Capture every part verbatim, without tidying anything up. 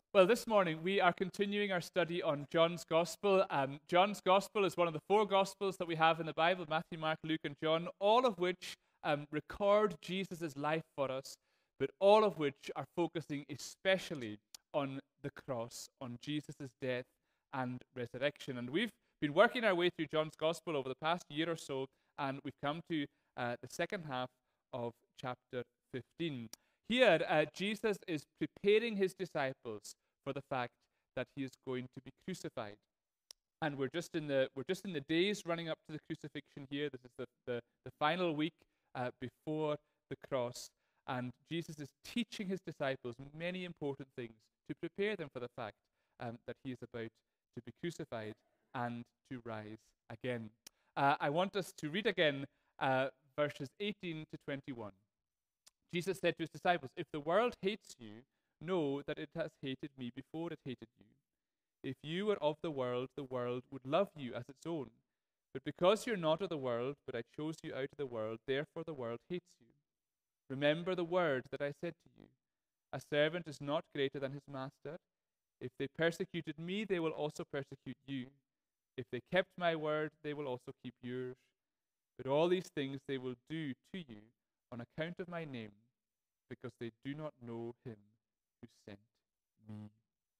Well, this morning we are continuing our study on John's Gospel. Um, John's Gospel is one of the four Gospels that we have in the Bible: Matthew, Mark, Luke, and John, all of which um, record Jesus' life for us, but all of which are focusing especially on the cross, on Jesus' death and resurrection. And we've been working our way through John's Gospel over the past year or so, and we've come to uh, the second half of chapter fifteen. Here, uh, Jesus is preparing his disciples for the fact that he is going to be crucified, and we're just in the we're just in the days running up to the crucifixion. Here, this is the the, the final week uh, before the cross, and Jesus is teaching his disciples many important things to prepare them for the fact um, that he is about to be crucified and to rise again. Uh, I want us to read again uh, verses eighteen to twenty-one. Jesus said to his disciples, "If the world hates you, know that it has hated me before it hated you. If you were of the world, the world would love you as its own. But because you're not of the world, but I chose you out of the world, therefore the world hates you. Remember the word that I said to you. A servant is not greater than his master. If they persecuted me, they will also persecute you. If they kept my word, they will also keep yours. But all these things they will do to you on account of my name, because they do not know him who sent me."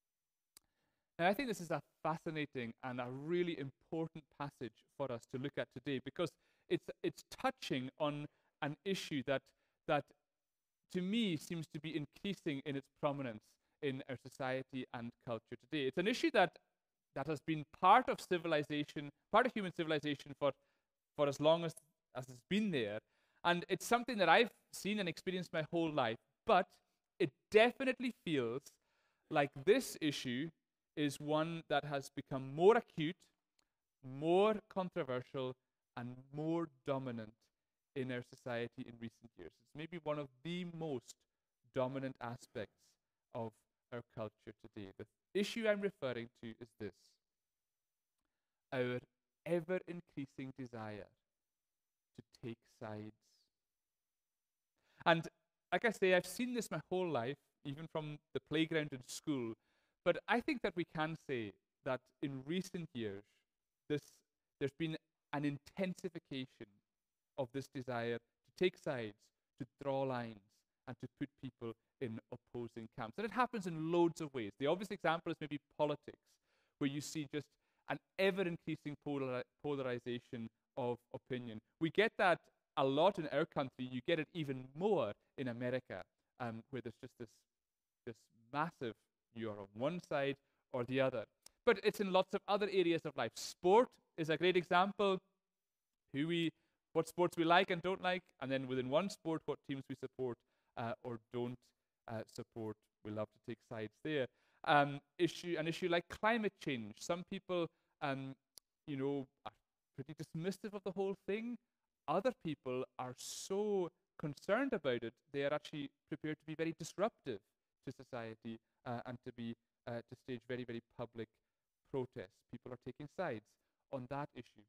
Now, I think this is a fascinating and a really important passage for us to look at today, because it's it's touching on an issue that that to me seems to be increasing in its prominence in our society and culture today. It's an issue that that has been part of civilization, part of human civilization for for as long as, as it's been there. And it's something that I've seen and experienced my whole life. But it definitely feels like this issue is one that has become more acute, more controversial, and more dominant in our society in recent years. It's maybe one of the most dominant aspects of our culture today. The issue I'm referring to is this: our ever increasing desire to take sides. And like I say, I've seen this my whole life, even from the playground in school. But I think that we can say that in recent years, this there's been an intensification of this desire to take sides, to draw lines, and to put people in opposing camps. And it happens in loads of ways. The obvious example is maybe politics, where you see just an ever-increasing polar- polarization of opinion. We get that a lot in our country. You get it even more in America, um, where there's just this, this massive, you're on one side or the other. But it's in lots of other areas of life. Sport is a great example. Who we, what sports we like and don't like, and then within one sport, what teams we support uh, or don't uh, support. We love to take sides there. Um, issue, an issue like climate change. Some people, um, you know, are pretty dismissive of the whole thing. Other people are so concerned about it, they are actually prepared to be very disruptive to society uh, and to be uh, to stage very, very public protests. People are taking sides on that issue.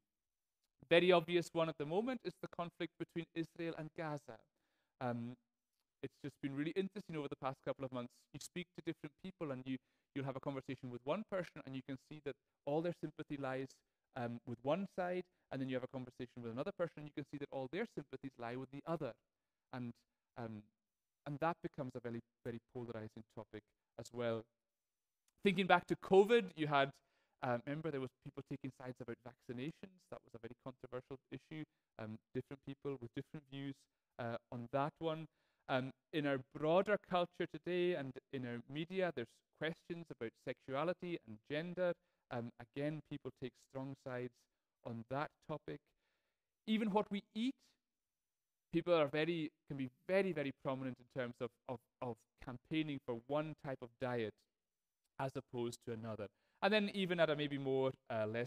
Very obvious one at the moment is the conflict between Israel and Gaza. Um, it's just been really interesting over the past couple of months. You speak to different people, and you you'll have a conversation with one person, and you can see that all their sympathy lies um, with one side, and then you have a conversation with another person, and you can see that all their sympathies lie with the other, and um, and that becomes a very very polarizing topic as well. Thinking back to COVID, you had uh, remember there was people taking sides about vaccinations. That was a very controversial issue. Um, different people with different views uh, on that one. Um, in our broader culture today and in our media, there's questions about sexuality and gender. Um, again, people take strong sides on that topic. Even what we eat, people are very can be very, very prominent in terms of, of, of campaigning for one type of diet as opposed to another. And then even at a maybe more, uh, less,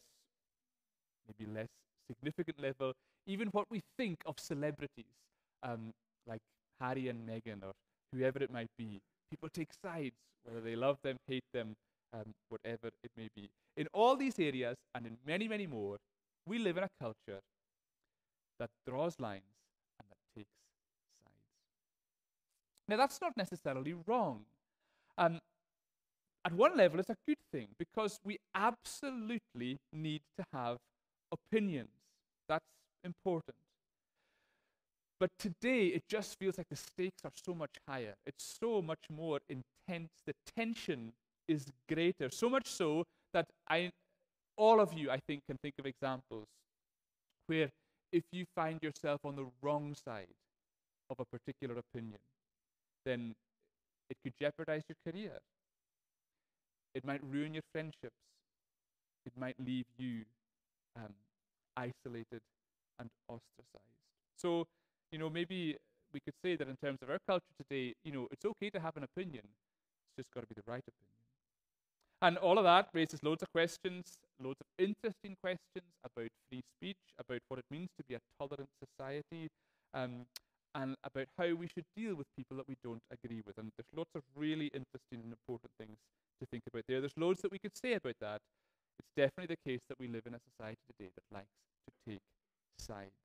maybe less significant level, even what we think of celebrities, um, like Harry and Meghan or whoever it might be, people take sides, whether they love them, hate them, um, whatever it may be. In all these areas, and in many, many more, we live in a culture that draws lines and that takes sides. Now, that's not necessarily wrong. Um, at one level, it's a good thing because we absolutely need to have opinions. That's important. But today, it just feels like the stakes are so much higher. It's so much more intense. The tension is greater. So much so that I, all of you, I think, can think of examples where if you find yourself on the wrong side of a particular opinion, then it could jeopardize your career. It might ruin your friendships. It might leave you um, isolated and ostracized. So, you know, maybe we could say that in terms of our culture today, you know, it's okay to have an opinion. It's just got to be the right opinion. And all of that raises loads of questions, loads of interesting questions about free speech, about what it means to be a tolerant society, um, and about how we should deal with people that we don't agree with. And there's lots of really interesting and important things to think about there. There's loads that we could say about that. It's definitely the case that we live in a society today that likes to take sides.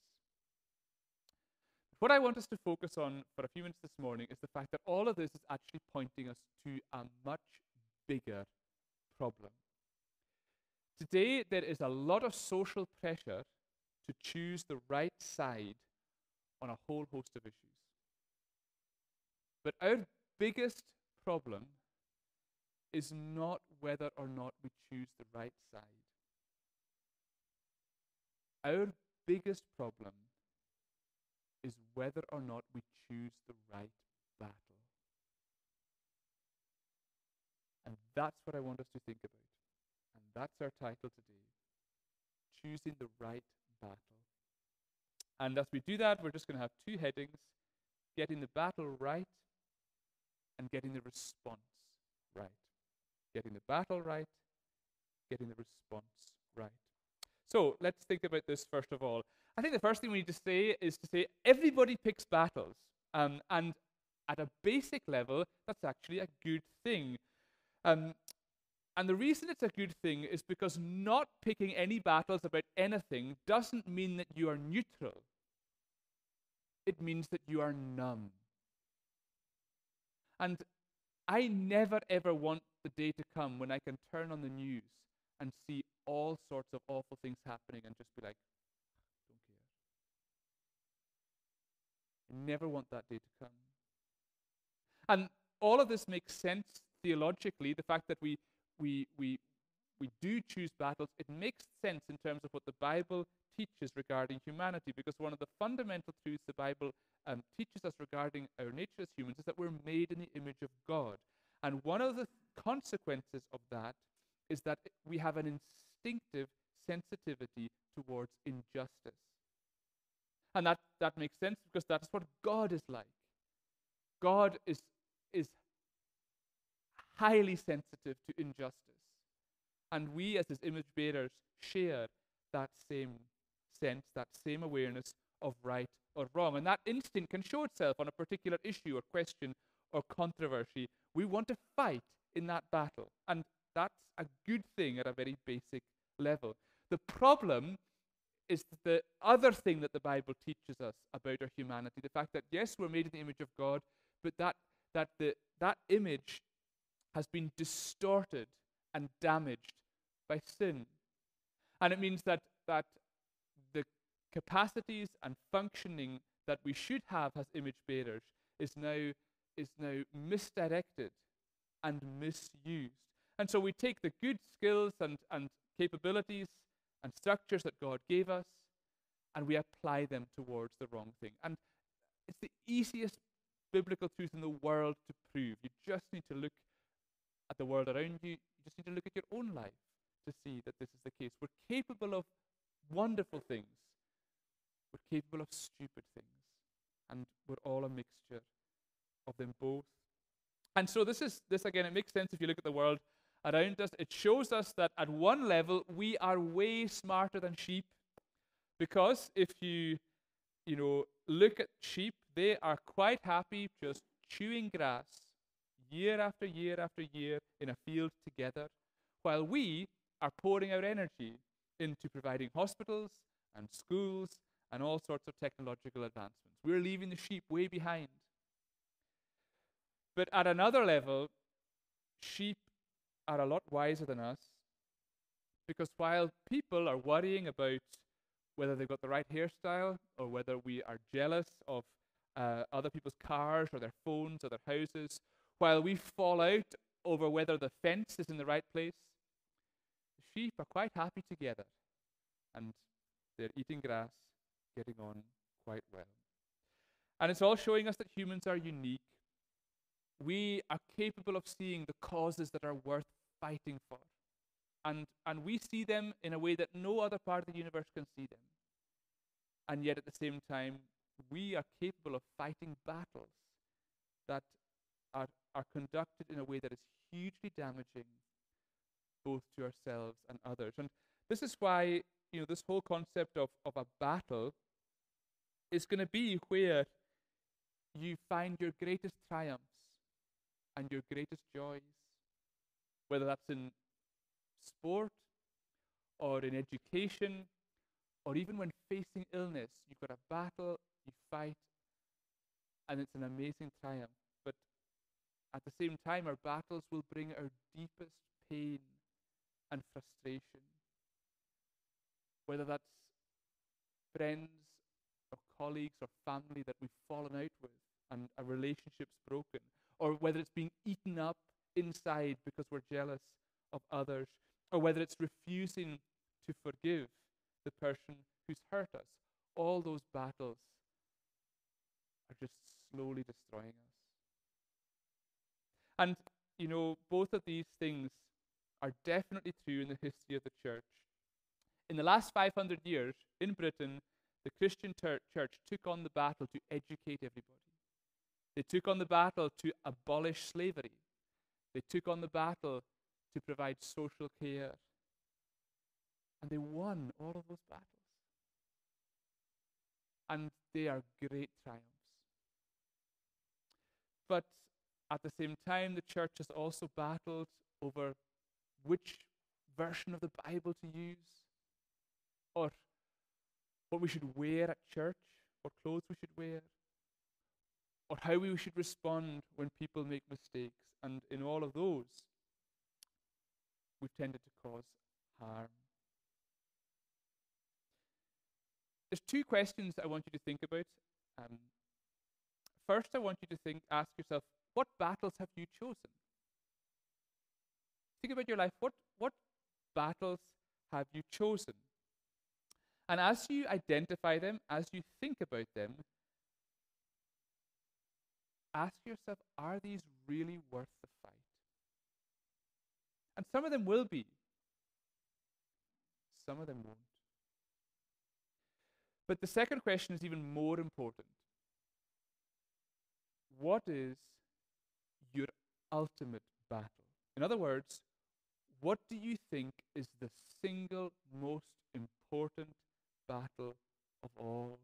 What I want us to focus on for a few minutes this morning is the fact that all of this is actually pointing us to a much bigger problem. Today, there is a lot of social pressure to choose the right side on a whole host of issues. But our biggest problem is not whether or not we choose the right side. Our biggest problem is whether or not we choose the right battle. And that's what I want us to think about. And that's our title today, Choosing the Right Battle. And as we do that, we're just going to have two headings, getting the battle right and getting the response right. Getting the battle right, getting the response right. So let's think about this first of all. I think the first thing we need to say is to say everybody picks battles. Um, and at a basic level, that's actually a good thing. Um, and the reason it's a good thing is because not picking any battles about anything doesn't mean that you are neutral. It means that you are numb. And I never ever want the day to come when I can turn on the news and see all sorts of awful things happening and just be like, don't care. I never want that day to come. And all of this makes sense theologically, the fact that we we we we do choose battles, it makes sense in terms of what the Bible teaches regarding humanity, because one of the fundamental truths the Bible um, teaches us regarding our nature as humans is that we're made in the image of God. And one of the consequences of that is that we have an instinctive sensitivity towards injustice. And that, that makes sense because that's what God is like. God is, is highly sensitive to injustice. And we, as his image bearers, share that same sense, that same awareness of right or wrong. And that instinct can show itself on a particular issue or question or controversy. We want to fight in that battle. And that's a good thing at a very basic level. The problem is the other thing that the Bible teaches us about our humanity, the fact that, yes, we're made in the image of God, but that, that, the, that image has been distorted and damaged by sin. And it means that, that the capacities and functioning that we should have as image bearers is now, is now misdirected and misused. And so we take the good skills and, and capabilities and structures that God gave us, and we apply them towards the wrong thing. And it's the easiest biblical truth in the world to prove. You just need to look at the world around you. You just need to look at your own life to see that this is the case. We're capable of wonderful things. We're capable of stupid things. And we're all a mixture of them both. And so this is, this again, it makes sense if you look at the world around us. It shows us that at one level, we are way smarter than sheep. Because if you, you know, look at sheep, they are quite happy just chewing grass year after year after year in a field together, while we are pouring our energy into providing hospitals and schools and all sorts of technological advancements. We're leaving the sheep way behind. But at another level, sheep are a lot wiser than us, because while people are worrying about whether they've got the right hairstyle or whether we are jealous of uh, other people's cars or their phones or their houses, while we fall out over whether the fence is in the right place, the sheep are quite happy together and they're eating grass, getting on quite well. And it's all showing us that humans are unique. We are capable of seeing the causes that are worth fighting for. And, and we see them in a way that no other part of the universe can see them. And yet at the same time, we are capable of fighting battles that are, are conducted in a way that is hugely damaging both to ourselves and others. And this is why, you know, this whole concept of, of a battle is going to be where you find your greatest triumphs and your greatest joys, whether that's in sport or in education or even when facing illness. You've got a battle, you fight, and it's an amazing triumph. But at the same time, our battles will bring our deepest pain and frustration, whether that's friends or colleagues or family that we've fallen out with and a relationship's broken, or whether it's being eaten up inside because we're jealous of others, or whether it's refusing to forgive the person who's hurt us. All those battles are just slowly destroying us. And, you know, both of these things are definitely true in the history of the church. In the last five hundred years, in Britain, the Christian ter- church took on the battle to educate everybody. They took on the battle to abolish slavery. They took on the battle to provide social care. And they won all of those battles. And they are great triumphs. But at the same time, the church has also battled over which version of the Bible to use, or what we should wear at church, what clothes we should wear, or how we should respond when people make mistakes. And in all of those, we've tended to cause harm. There's two questions I want you to think about. Um, first, I want you to think, ask yourself, what battles have you chosen? Think about your life. What, what battles have you chosen? And as you identify them, as you think about them, ask yourself, are these really worth the fight? And some of them will be. Some of them won't. But the second question is even more important. What is your ultimate battle? In other words, what do you think is the single most important battle of all?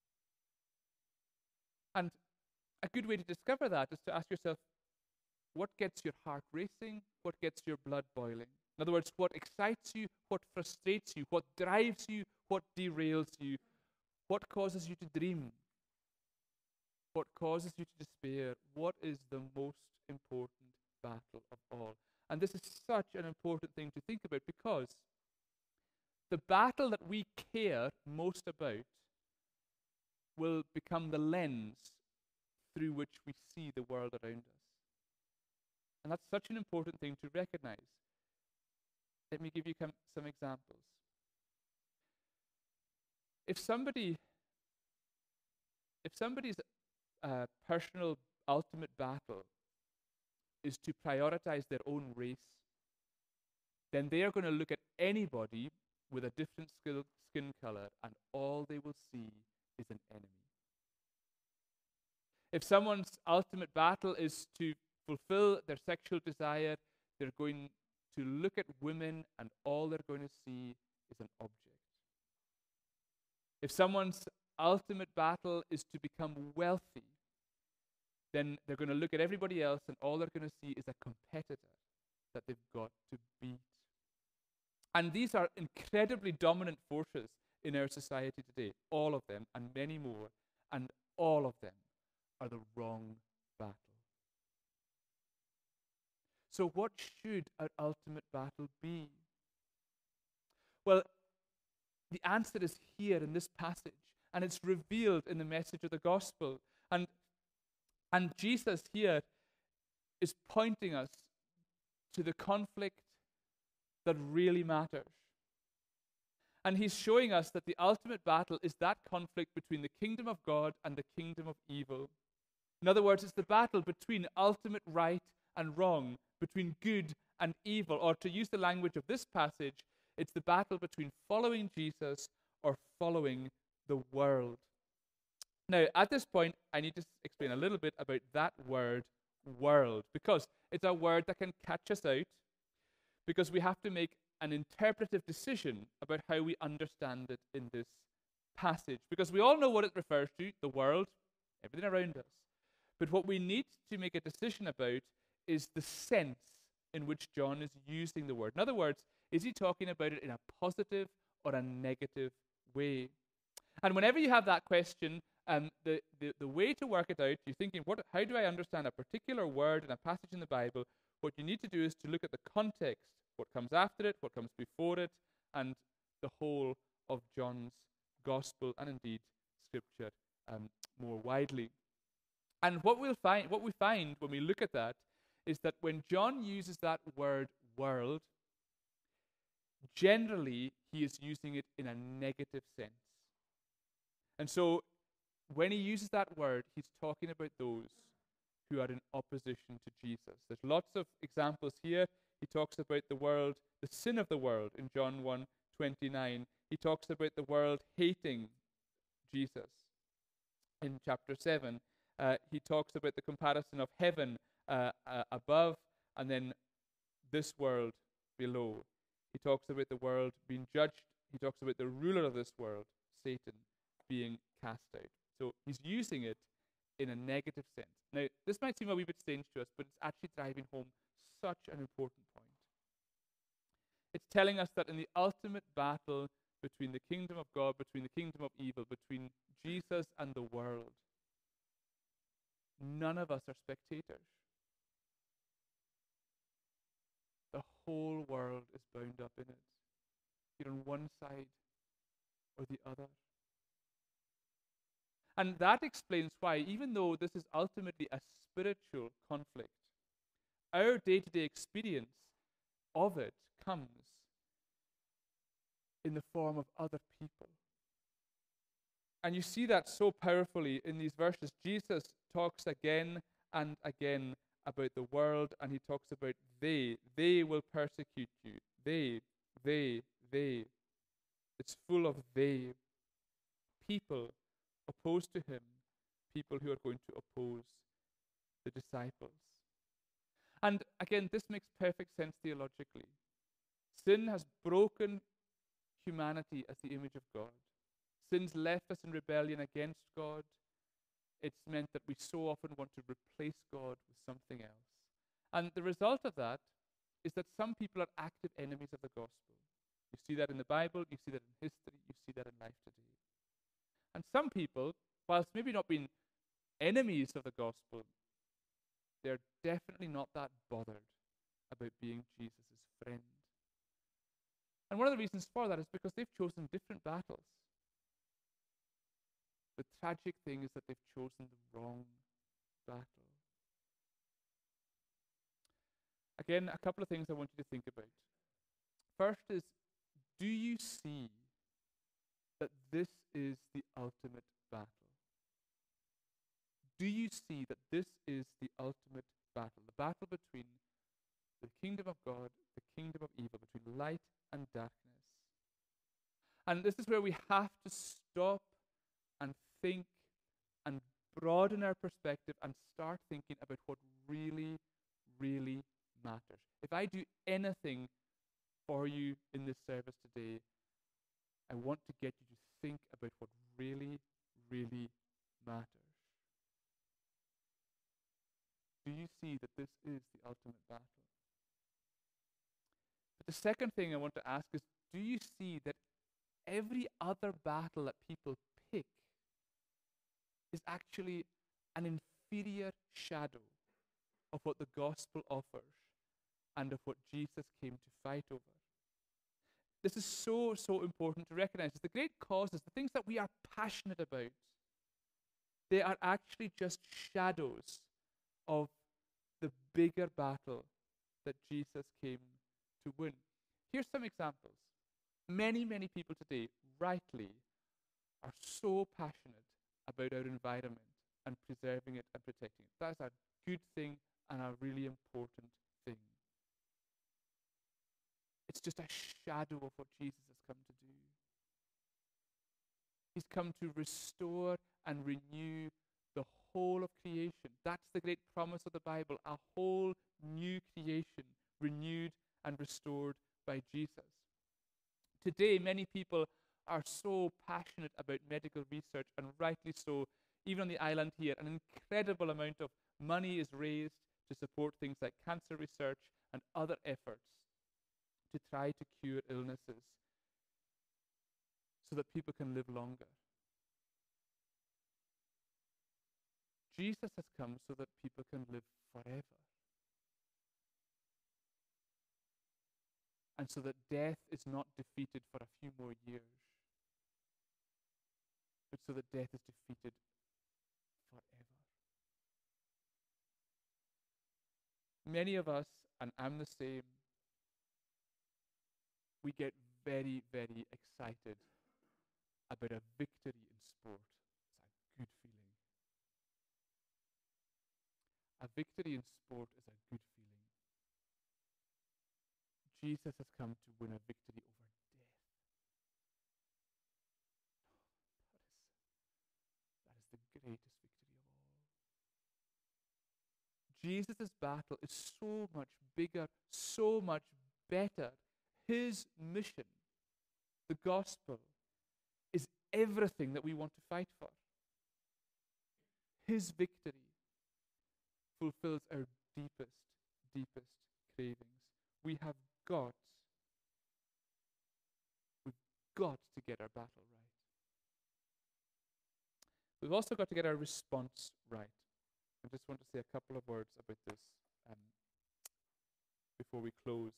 And a good way to discover that is to ask yourself, what gets your heart racing? What gets your blood boiling? In other words, what excites you? What frustrates you? What drives you? What derails you? What causes you to dream? What causes you to despair? What is the most important battle of all? And this is such an important thing to think about, because the battle that we care most about will become the lens through which we see the world around us. And that's such an important thing to recognize. Let me give you some examples. If somebody, if somebody's uh, personal ultimate battle is to prioritize their own race, then they are going to look at anybody with a different skill, skin color, and all they will see is an enemy. If someone's ultimate battle is to fulfill their sexual desire, they're going to look at women, and all they're going to see is an object. If someone's ultimate battle is to become wealthy, then they're going to look at everybody else, and all they're going to see is a competitor that they've got to beat. And these are incredibly dominant forces in our society today, all of them, and many more, and all of them are the wrong battle. So, what should our ultimate battle be? Well, the answer is here in this passage, and it's revealed in the message of the gospel. And, and Jesus here is pointing us to the conflict that really matters. And he's showing us that the ultimate battle is that conflict between the kingdom of God and the kingdom of evil. In other words, it's the battle between ultimate right and wrong, between good and evil. Or to use the language of this passage, it's the battle between following Jesus or following the world. Now, at this point, I need to explain a little bit about that word, world, because it's a word that can catch us out, because we have to make an interpretive decision about how we understand it in this passage. Because we all know what it refers to, the world, everything around us. But what we need to make a decision about is the sense in which John is using the word. In other words, is he talking about it in a positive or a negative way? And whenever you have that question, um, the, the, the way to work it out, you're thinking, what, how do I understand a particular word in a passage in the Bible? What you need to do is to look at the context, what comes after it, what comes before it, and the whole of John's gospel, and indeed Scripture um, more widely. And what we'll find, what we find when we look at that, is that when John uses that word "world," generally he is using it in a negative sense. And so, when he uses that word, he's talking about those who are in opposition to Jesus. There's lots of examples here. He talks about the world, the sin of the world in John one twenty-nine. He talks about the world hating Jesus in chapter seven. Uh, he talks about the comparison of heaven uh, uh, above and then this world below. He talks about the world being judged. He talks about the ruler of this world, Satan, being cast out. So he's using it in a negative sense. Now, this might seem a wee bit strange to us, but it's actually driving home such an important point. It's telling us that in the ultimate battle between the kingdom of God, between the kingdom of evil, between Jesus and the world, none of us are spectators. The whole world is bound up in it. You're on one side or the other. And that explains why, even though this is ultimately a spiritual conflict, our day-to-day experience of it comes in the form of other people. And you see that so powerfully in these verses. Jesus talks again and again about the world, and he talks about they. They will persecute you. They, they, they. It's full of they. People opposed to him, people who are going to oppose the disciples. And again, this makes perfect sense theologically. Sin has broken humanity as the image of God. Sin's left us in rebellion against God. It's meant that we so often want to replace God with something else. And the result of that is that some people are active enemies of the gospel. You see that in the Bible, you see that in history, you see that in life today. And some people, whilst maybe not being enemies of the gospel, they're definitely not that bothered about being Jesus' friend. And one of the reasons for that is because they've chosen different battles. The tragic thing is that they've chosen the wrong battle. Again, a couple of things I want you to think about. First is, do you see that this is the ultimate battle? Do you see that this is the ultimate battle? The battle between the kingdom of God, the kingdom of evil, between light and darkness. And this is where we have to stop and think and broaden our perspective and start thinking about what really, really matters. If I do anything for you in this service today, I want to get you to think about what really, really matters. Do you see that this is the ultimate battle? But the second thing I want to ask is, do you see that every other battle that people pick is actually an inferior shadow of what the gospel offers and of what Jesus came to fight over. This is so, so important to recognize. The great causes, the things that we are passionate about, they are actually just shadows of the bigger battle that Jesus came to win. Here's some examples. Many, many people today, rightly, are so passionate about our environment and preserving it and protecting it. That's a good thing and a really important thing. It's just a shadow of what Jesus has come to do. He's come to restore and renew the whole of creation. That's the great promise of the Bible, a whole new creation, renewed and restored by Jesus. Today, many people are so passionate about medical research, and rightly so. Even on the island here, an incredible amount of money is raised to support things like cancer research and other efforts to try to cure illnesses so that people can live longer. Jesus has come so that people can live forever. And so that death is not defeated for a few more years, but so that death is defeated forever. Many of us, and I'm the same, we get very, very excited about a victory in sport. It's a good feeling. A victory in sport is a good feeling. Jesus has come to win a victory over death. That is, that is the greatest victory of all. Jesus' battle is so much bigger, so much better. His mission, the gospel, is everything that we want to fight for. His victory fulfills our deepest, deepest cravings. We have got, we've got to get our battle right. We've also got to get our response right. I just want to say a couple of words about this um, before we close.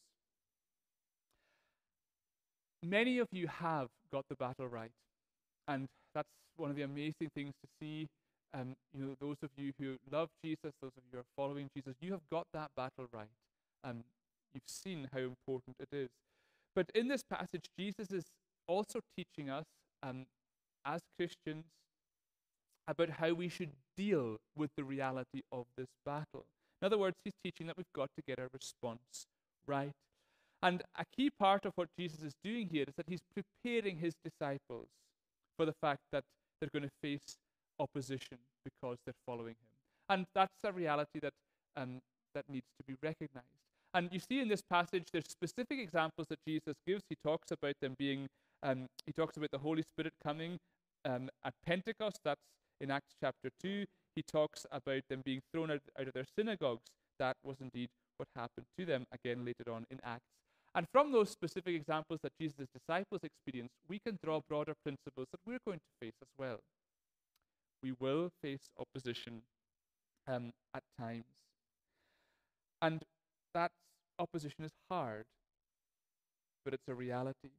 Many of you have got the battle right, and that's one of the amazing things to see. Um, you know, those of you who love Jesus, those of you who are following Jesus, you have got that battle right. Um, you've seen how important it is. But in this passage, Jesus is also teaching us, um, as Christians, about how we should deal with the reality of this battle. In other words, he's teaching that we've got to get our response right. And a key part of what Jesus is doing here is that he's preparing his disciples for the fact that they're going to face opposition because they're following him. And that's a reality that um, that needs to be recognized. And you see in this passage, there's specific examples that Jesus gives. He talks about them being, um, he talks about the Holy Spirit coming um, at Pentecost. That's in Acts chapter two. He talks about them being thrown out, out of their synagogues. That was indeed what happened to them, again later on in Acts. And from those specific examples that Jesus' disciples experienced, we can draw broader principles that we're going to face as well. We will face opposition um, at times. And that opposition is hard, but it's a reality.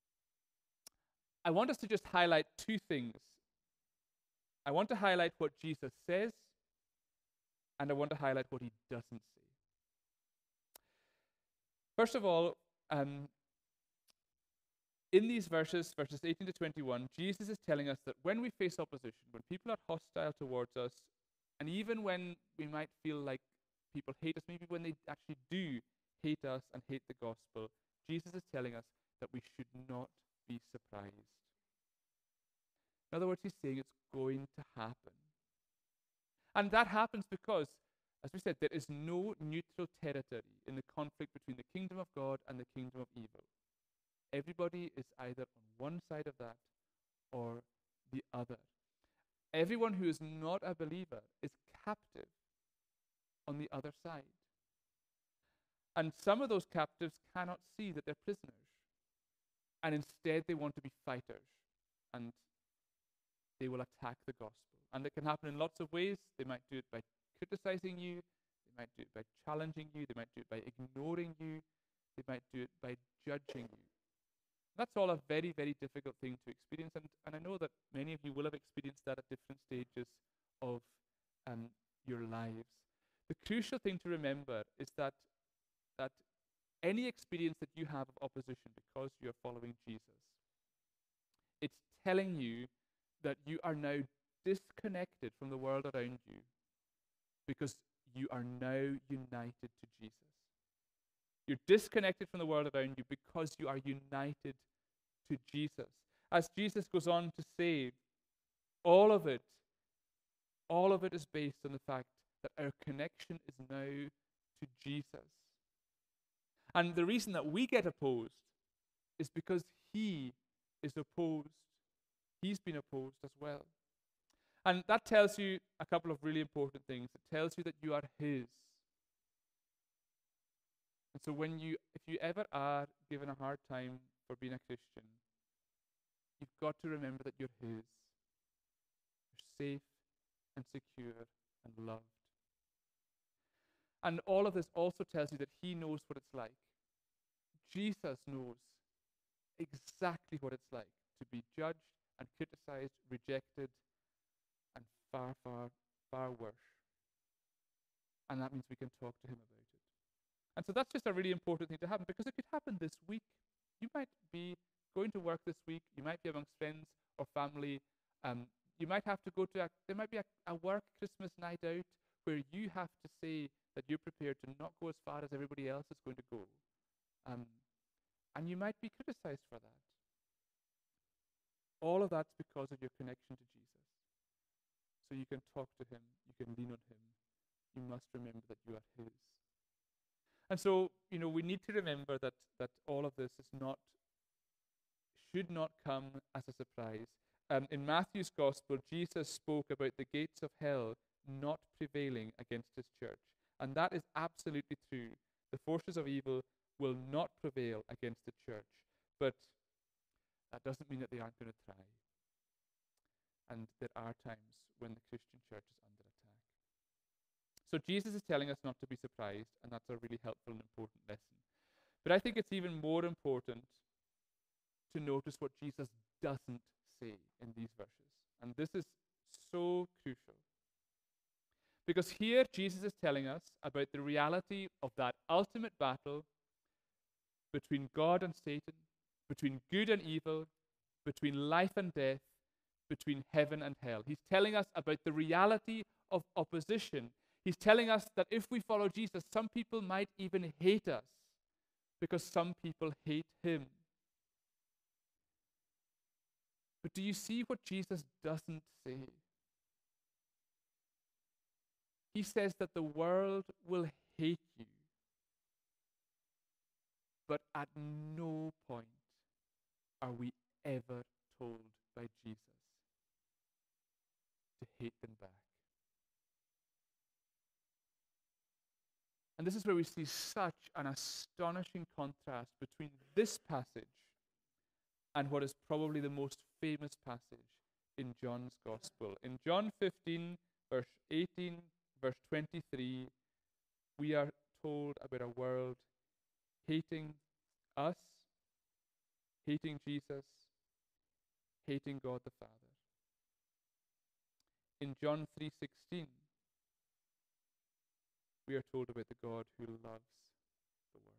I want us to just highlight two things. I want to highlight what Jesus says, and I want to highlight what he doesn't say. First of all, um, in these verses, verses eighteen to twenty-one, Jesus is telling us that when we face opposition, when people are hostile towards us, and even when we might feel like people hate us, maybe when they actually do hate us and hate the gospel, Jesus is telling us that we should not be surprised. In other words, he's saying it's going to happen. And that happens because, as we said, there is no neutral territory in the conflict between the kingdom of God and the kingdom of evil. Everybody is either on one side of that or the other. Everyone who is not a believer is captive on the other side. And some of those captives cannot see that they're prisoners. And instead they want to be fighters. And they will attack the gospel. And it can happen in lots of ways. They might do it by criticizing you. They might do it by challenging you. They might do it by ignoring you. They might do it by judging you. That's all a very, very difficult thing to experience. And, and I know that many of you will have experienced that at different stages of um, your lives. The crucial thing to remember is that, that any experience that you have of opposition because you are following Jesus, it's telling you that you are now disconnected from the world around you because you are now united to Jesus. You're disconnected from the world around you because you are united to Jesus. As Jesus goes on to say, all of it, all of it is based on the fact that our connection is now to Jesus. And the reason that we get opposed is because he is opposed. He's been opposed as well. And that tells you a couple of really important things. It tells you that you are his. And so when you, if you ever are given a hard time for being a Christian, you've got to remember that you're his. You're safe and secure and loved. And all of this also tells you that he knows what it's like. Jesus knows exactly what it's like to be judged and criticized, rejected, and far, far, far worse. And that means we can talk to him about it. And so that's just a really important thing to happen, because it could happen this week. You might be going to work this week. You might be amongst friends or family. Um, you might have to go to, a, there might be a, a work Christmas night out where you have to say that you're prepared to not go as far as everybody else is going to go. Um, and you might be criticized for that. All of that's because of your connection to Jesus. So you can talk to him. You can lean on him. You must remember that you are his. And so, you know, we need to remember that that all of this is not, should not come as a surprise. Um, in Matthew's Gospel, Jesus spoke about the gates of hell not prevailing against his church. And that is absolutely true. The forces of evil will not prevail against the church. But that doesn't mean that they aren't going to try. And there are times when the Christian church is under attack. So Jesus is telling us not to be surprised, and that's a really helpful and important lesson. But I think it's even more important to notice what Jesus doesn't say in these verses. And this is so crucial. Because here Jesus is telling us about the reality of that ultimate battle between God and Satan, between good and evil, between life and death, between heaven and hell. He's telling us about the reality of opposition. He's telling us that if we follow Jesus, some people might even hate us because some people hate him. But do you see what Jesus doesn't say? He says that the world will hate you, but at no point are we ever told by Jesus to hate them back. And this is where we see such an astonishing contrast between this passage and what is probably the most famous passage in John's Gospel. In John fifteen, verse eighteen, verse twenty-three, we are told about a world hating us, hating Jesus, hating God the Father. In John three sixteen, we are told about the God who loves the world.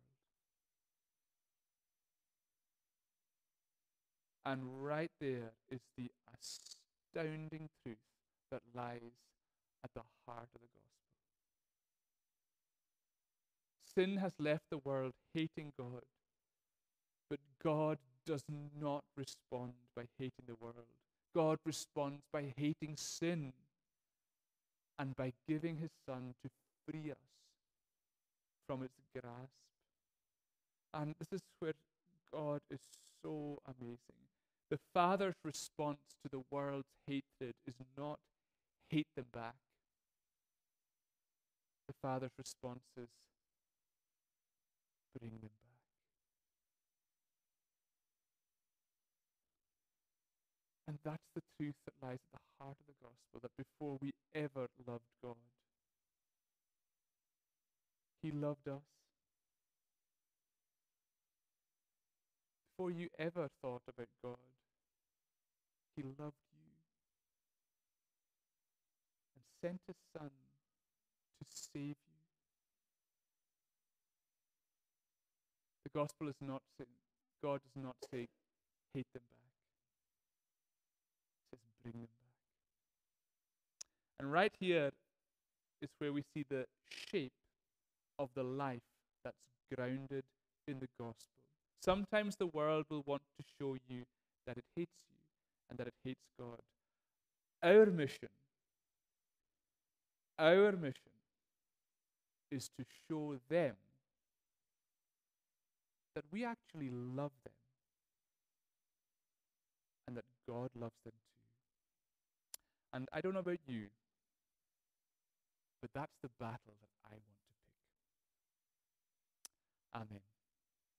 And right there is the astounding truth that lies at the heart of the gospel. Sin has left the world hating God, but God does not respond by hating the world. God responds by hating sin and by giving his Son to free us from its grasp. And this is where God is so amazing. The Father's response to the world's hatred is not hate them back. The Father's response is bring them back. And that's the truth that lies at the heart of the gospel, that before we ever loved God, He loved us. Before you ever thought about God, He loved you and sent His Son to save you. The gospel is not saying, God does not say, hate them back. It says, bring them back. And right here is where we see the shape of the life that's grounded in the gospel. Sometimes the world will want to show you that it hates you and that it hates God. Our mission, our mission is to show them that we actually love them and that God loves them too. And I don't know about you, but that's the battle that I want to pick. Amen.